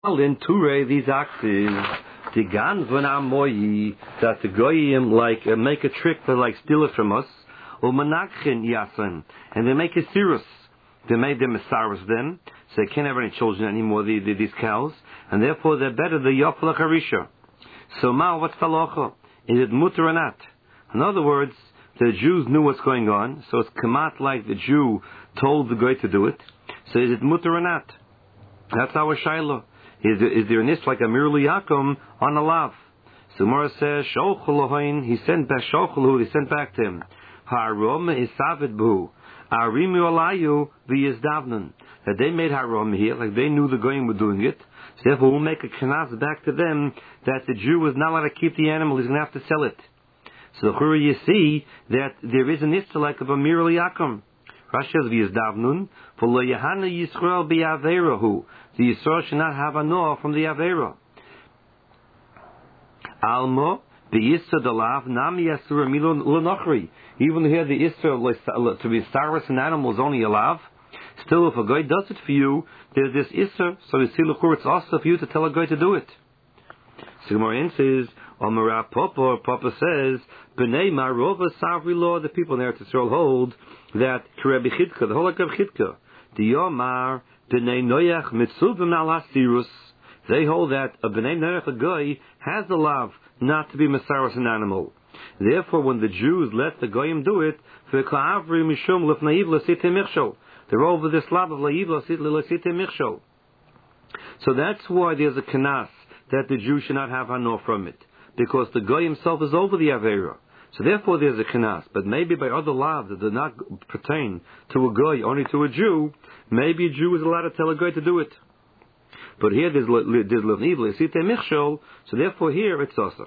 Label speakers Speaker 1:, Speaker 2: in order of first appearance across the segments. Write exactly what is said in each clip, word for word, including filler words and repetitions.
Speaker 1: in Ture, these axes, the gans when amoyi, that the goyim like uh, make a trick to like steal it from us, or manakhin yasin, and they make a cirrus. They made them saras them, so they can't have any children anymore. The, the, these cows, and therefore they're better the yofla harisha. So now, what's the halacha? Is it mutter or not? In other words, the Jews knew what's going on, so it's kamat like the Jew told the guy to do it. So is it mutter or not? That's our shiloh. Is there, is there an is like a miruli yakum on a lav? So Mora says, Shochulahoin, he sent back Shochulu, he sent back to him. Harom is savid bu. Arimu alayu v'yizdavnun. That they made harom here, like they knew the goyim were doing it. So therefore we'll make a kanas back to them that the Jew is not allowed to keep the animal, he's going to have to sell it. So the you see that there is an issa like of a miruli yakum. Rashi says v'yizdavnun, for lo yahana Yisrael bi'averahu. The Yisrael should not have a noah from the Avera. Almo, the Yisra dalav, nami yasura milon l'nochri. Even here the Yisra, to be saras an animal is only a lav. Still, if a guy does it for you, there's this Yisra, so you see, l'chur, it's also for you to tell a guy to do it. So Gemara says, Omara Papa, Papa says, B'nei Marova Savri law, the people in Eretz Yisrael hold that Kerebi Chidka, the whole like of Chidka, the Yomar, B'nei Noyach Mitzuvim al Hasirus. They hold that a B'nei Noyach, a guy, has the lav not to be Masaras an animal. Therefore, when the Jews let the Goyim do it, V'kla'avri Mishum L'fnaiv L'site Michshol. They're over this lav of L'aiv L'site Michshol. So that's why there's a Kanas that the Jew should not have Hanor from it. Because the Goy himself is over the Avera. So therefore there's a Kanas. But maybe by other lavs that do not pertain to a Goy, only to a Jew, maybe a Jew is allowed to tell a Goy to do it. But here there's L'vniv L'site Michshol, so therefore here it's also.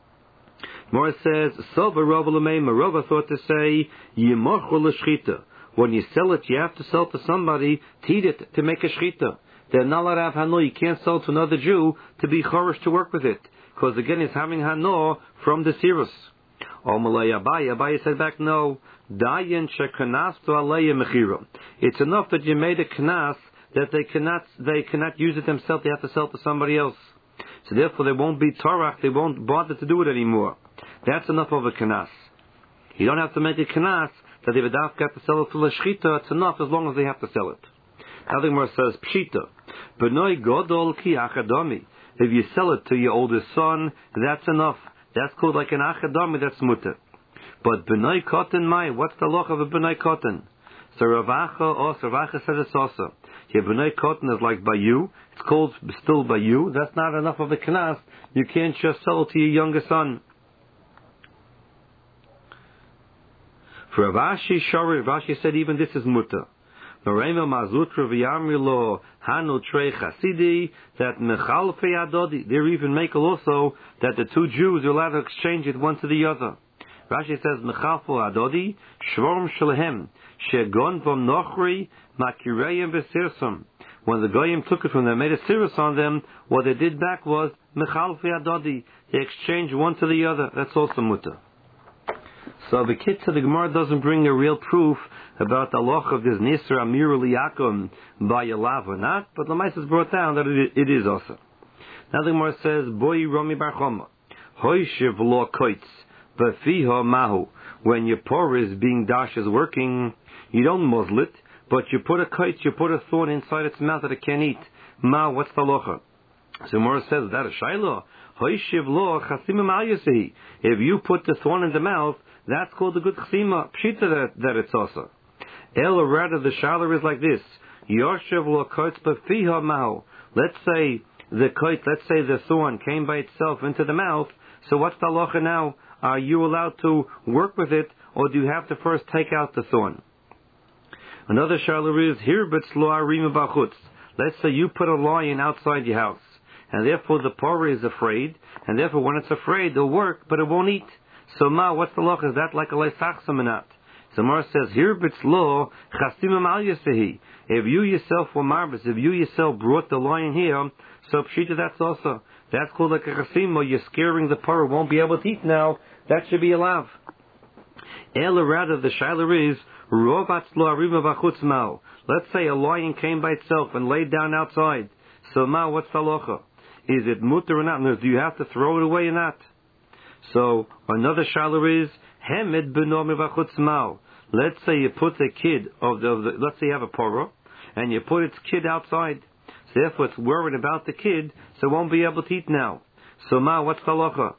Speaker 1: Mora says, Sova Rova L'meima, Rova thought to say, Yimochu L'shchita. When you sell it, you have to sell to somebody to eat it, to make a shchita. They're not allowed to have Hanor. You can't sell to another Jew to be chorish to work with it. Because again, it's having Hanor from the Sirus. Omalei Abaye, Abaye said back, no. Dayan shekanas to aleya mechira. It's enough that you made a kanas that they cannot they cannot use it themselves. They have to sell it to somebody else. So therefore, they won't be torach. They won't bother to do it anymore. That's enough of a kanas. You don't have to make a kanas that they would have to sell it to the shchita. It's enough as long as they have to sell it. Nothing more says pshita. B'noi godol ki achadami. If you sell it to your oldest son, that's enough. That's called like an achadami, that's mutter. But b'noi koten mai, what's the loch of a b'noi koten? So Ravacha, or so Ravacha says it's also. Yeah, b'noi koten is like bayu. It's called still bayu. That's not enough of a knas. You can't just sell it to your younger son. For Ravashi Shari, Ravashi said even this is mutter. That they even make also that the two Jews are allowed to exchange it one to the other. Rashi says Mechalfu Adodi Shvorm Shlehem Shegon Vom Nochri Makireyim Besirsum. When the Goyim took it from them, made a sirus on them, what they did back was Mechalfu Adodi. They exchanged one to the other. That's also mutter. So the Kitzah, the Gemara doesn't bring a real proof about the loch of this Nisra Amirul Yakum by a lav or not, but the Lamais has brought down that it, it is also. Now the Gemara says, Boi Romi Bar Choma, Hoishiv lo koitz, Bafiho mahu. When your por is being dash is working, you don't muzzle it, but you put a koitz, you put a thorn inside its mouth that it can't eat. Ma, what's the locha? So the Gemara says, that a shayla. Hoishiv lo chasimim al yasehi. If you put the thorn in the mouth, that's called the good chsima, pshita that, that it's also. El, or rather, the shalar is like this. Yoshev lo koitz b'fiha mahu. Let's say the koitz, let's say the thorn came by itself into the mouth. So what's the halacha now? Are you allowed to work with it, or do you have to first take out the thorn? Another shalar is hirbitz lo arima b'chutz. Let's say you put a lion outside your house, and therefore the parah is afraid, and therefore when it's afraid, it'll work, but it won't eat. So ma, what's the law? Is that like a leisachsam or not? So Mar says, here bits law, chasimim al yasehi. If you yourself were marvis, if you yourself brought the lion here, so pshita, that's also, that's called like a chasima, you're scaring the parah, won't be able to eat now, that should be allowed. Ela, rather, the shaila is, rovatz lo arima v'chutz mao. Let's say a lion came by itself and laid down outside. So now what's the halacha? Is it mutter or not? Do you have to throw it away or not? So another shaila is Hemed beno mevachutz mao. Let's say you put the kid of the, of the let's say you have a poro, and you put its kid outside. So therefore it's worried about the kid, so it won't be able to eat now. So ma, what's the halacha?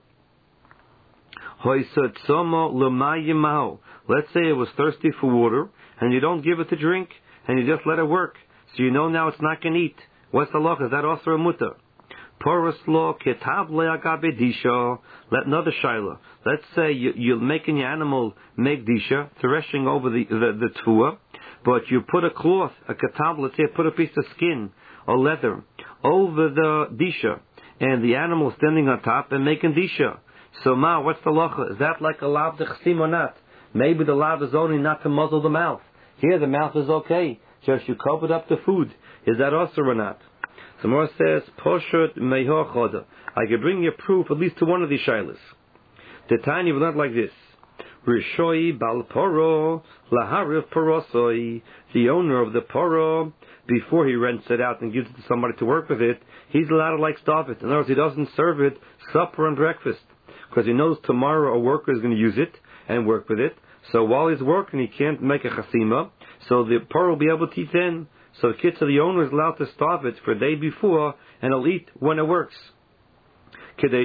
Speaker 1: Let's say it was thirsty for water, and you don't give it to drink, and you just let it work. So you know now it's not going to eat. What's the halacha? Is that also a mutter? Porous law, ketab le'agabe disha. Let another shaila. Let's say you, you're making your animal make disha, threshing over the the, the tuah, but you put a cloth, a ketab, let's say, put a piece of skin or leather over the disha, and the animal standing on top and making disha. So ma, what's the lacha? Is that like a lav dechsim or not? Maybe the lav is only not to muzzle the mouth. Here the mouth is okay. Just you covered up the food. Is that also or not? So Mor says, Poshut Meho Choda. I can bring you proof at least to one of these shilas. The Tanya will not like this. Rishoi Bal Poro Laharif Porosoi. The owner of the Poro, before he rents it out and gives it to somebody to work with it, he's allowed to like stop it. In other words, he doesn't serve it supper and breakfast, because he knows tomorrow a worker is going to use it and work with it. So while he's working, he can't make a chasima. So the Poro will be able to eat then. So the kids of the owner is allowed to starve it for a day before, and he'll eat when it works. Then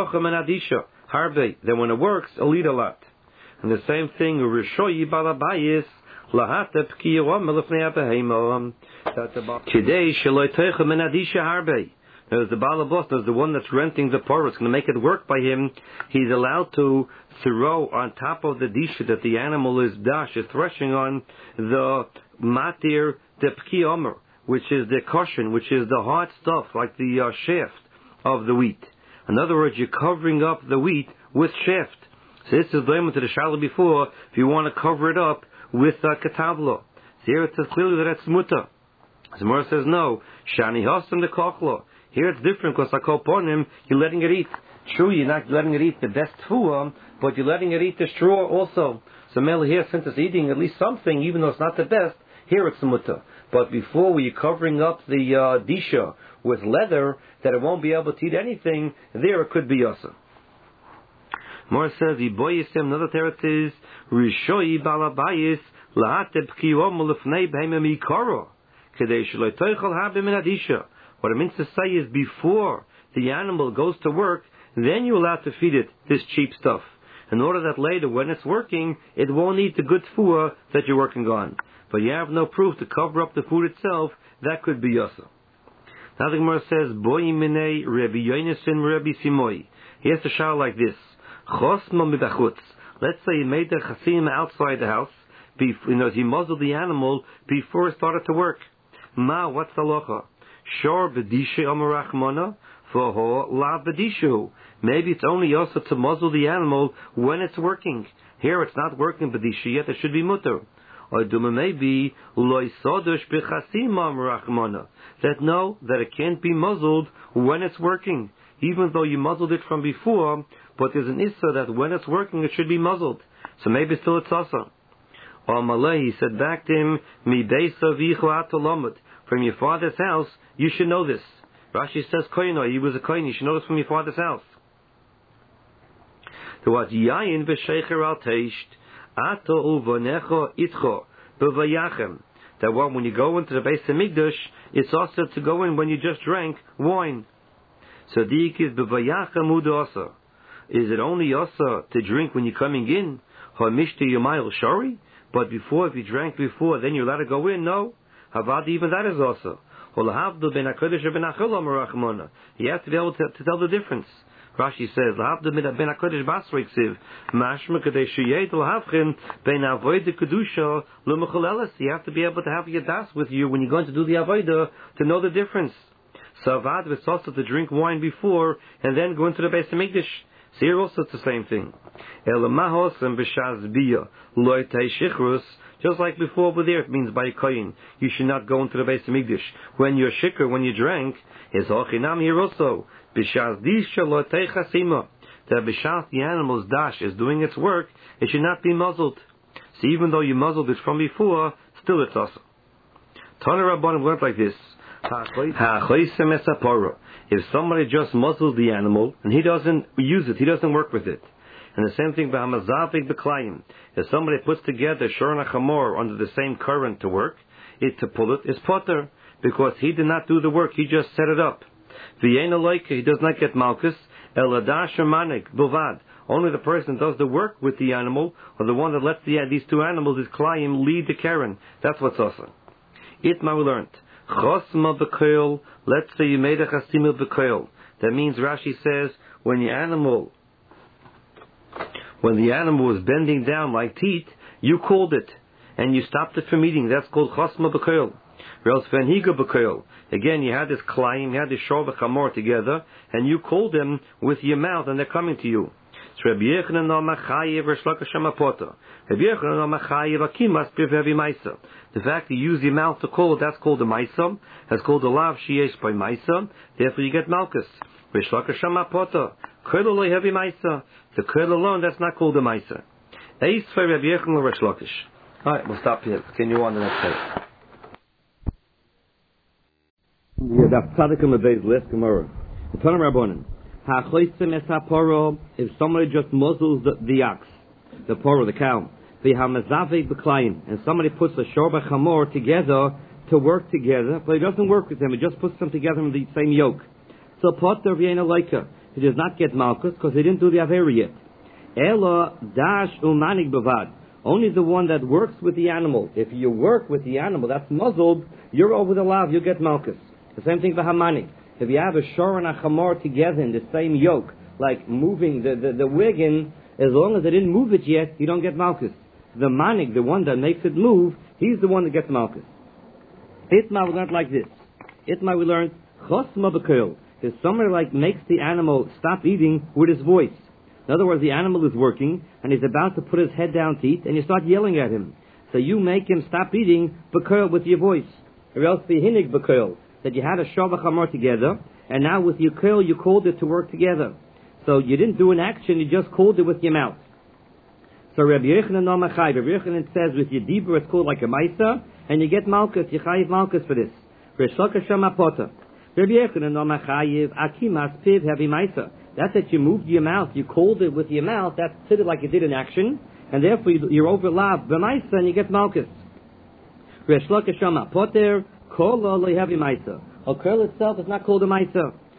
Speaker 1: when it works, he'll eat a lot. And the same thing, Rishoyi Balabayis, Lahate There's the Balabos, there's the one that's renting the porous, it's going to make it work by him. He's allowed to throw on top of the disha that the animal is dash, is threshing on, the matir the pki omer, which is the cushion, which is the hard stuff, like the uh, shaft of the wheat. In other words, you're covering up the wheat with shaft. So this is the to the shala before, if you want to cover it up with uh, katabla. So here it says clearly that it's muta. Zamora says no. Shani hasam the kochlo. Here it's different because I call upon him, you're letting it eat. True, you're not letting it eat the best food, but you're letting it eat the straw also. So Mela here, since it's eating at least something, even though it's not the best, here it's muta. But before, when you're covering up the uh, disha with leather, that it won't be able to eat anything, there it could be yasa. More says, Yiboyisim, another teretz is, Rishoyi balabayis, lahateb kiyom ulefnei behemem ikaro, kedei shaloi toichel habim in adisha. What it means to say is, before the animal goes to work, then you're allowed to feed it this cheap stuff, in order that later, when it's working, it won't eat the good food that you're working on. But you have no proof to cover up the food itself. That could be yasa. Now the Gemara says, Boy minei Rabbi Yonason Rabbi Simoi. He has to shout like this. Chosma midachutz. Let's say he made the chasim outside the house. Before, you know, he muzzled the animal before it started to work. Ma, what's the locha? Shor b'dishe amarachmana v'ho la b'dishu. Maybe it's only also to muzzle the animal when it's working. Here it's not working b'dishe yet. It should be mutter. Or maybe that no, that it can't be muzzled when it's working, even though you muzzled it from before. But there's an issa that when it's working, it should be muzzled. So maybe still it's asa. Or Malay, he said back to him, Mi from your father's house, you should know this. Rashi says koino, he was a koin, you should know this from your father's house. To what yayin v'sheicher al teisht. That one, when you go into the Beis Hamikdash, it's also to go in when you just drank wine. So dik is b'vayachem udasa. Is it only also to drink when you're coming in? Hamishti yumayil shari? But before, if you drank before, then you're allowed to go in? No. Havad, even that is also. You have to be able to, to tell the difference. Rashi says, "Lahavda min ben hakodesh basrei ksiv, mashma kadei sheyed lahavchin ben avodah kedusha l'mechalelas." You have to be able to have your das with you when you're going to do the avodah to know the difference. So avad was also to drink wine before and then go into the Beis Hamikdash. So here also it's the same thing. Elamahos and b'shaz bia loytei shichrus. Just like before over there, it means by a koyin. You should not go into the Beis Hamikdash when you're shikr, when you drank. Is hochinam here also. B'shas disha lotei chasima. That b'shas the animal's dash is doing its work, it should not be muzzled. So even though you muzzled it from before, still it's also. Tana Rabbanim went like this. If somebody just muzzles the animal and he doesn't use it, he doesn't work with it. And the same thing, if somebody puts together shor and chamor under the same current to work, it to pull it is potter, because he did not do the work, he just set it up. He does not get malchus, only the person does the work with the animal, or the one that lets the, these two animals, is klayim, lead the keren. That's what's awesome. Itma we learned. Chosma b'koil, let's say you made a chasimil b'koil. That means, Rashi says, when the animal, when the animal was bending down like teat, you called it, and you stopped it from eating. That's called chosma b'koil. Again, you had this klayim, you had this shor v'chamor together, and you called them with your mouth, and they're coming to you. The fact that you use your mouth to call it, that's called the maisa. That's called the lav sheyesh by maisa. Therefore, you get malchus. The curl alone, that's not called the maisa. All right, we'll stop here. Continue on the next page. If somebody just muzzles the, the ox, the poro, the cow, and somebody puts a shor b'chamor together to work together, but he doesn't work with them, he just puts them together in the same yoke. So potter v'yeina loika, he does not get malchus because he didn't do the avera yet. Ela dash ulmanik bavad, only the one that works with the animal. If you work with the animal that's muzzled, you're over the lav, you get malchus. The same thing for hamanik. If you have a shor and a chamor together in the same yoke, like moving the, the, the wagon, as long as they didn't move it yet, you don't get malchus. The manik, the one that makes it move, he's the one that gets malchus. Itma we learned like this. Itma we learned chosma b'koil. If somebody like makes the animal stop eating with his voice. In other words, the animal is working and he's about to put his head down to eat, and you start yelling at him. So you make him stop eating b'koil with your voice. Or else the hinig b'koil, that you had a shor v'chamor together, and now with your koil you called it to work together. So you didn't do an action, you just called it with your mouth. So Rabbi Yochanan no machai. Rabbi Yochanan says with your dibur it's called like a maisa, and you get malchus, you chayiv malchus for this. Reish Lakish shama potter. Rabbi Yochanan no machayiv akimas piv heavy maisa. That's that you moved your mouth, you called it with your mouth, that's considered like you did an action, and therefore you're over lav b'maisa and you get malchus. Reish Lakish shama potter. Kol lo heavy maisa. A curl itself is not called a maisa.